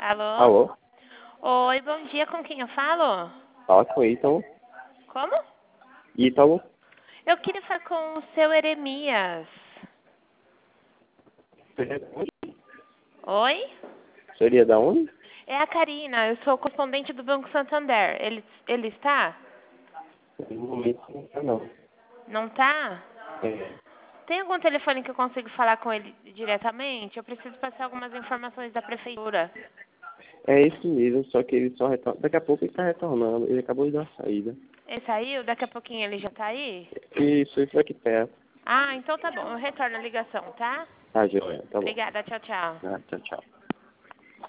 Alô? Alô? Oi, bom dia, com quem eu falo? Fala com o Ítalo. Como? Ítalo? Eu queria falar com o seu Eremias. Seria da onde? Oi? Seria da onde? É a Karina, eu sou correspondente do Banco Santander. Ele está? No momento não tá não. Não tá? É, Tem algum telefone que eu consigo falar com ele diretamente? Eu preciso passar algumas informações da prefeitura. é esse mesmo, só que ele só retorna. Daqui a pouco ele tá retornando. Ele acabou de dar uma saída. Ele saiu? Daqui a pouquinho ele já tá aí? Isso aqui perto. Ah, então tá bom. Eu retorno a ligação, tá? Tá, joia. Tá bom. Obrigada, tchau, tchau. Ah, tchau, tchau.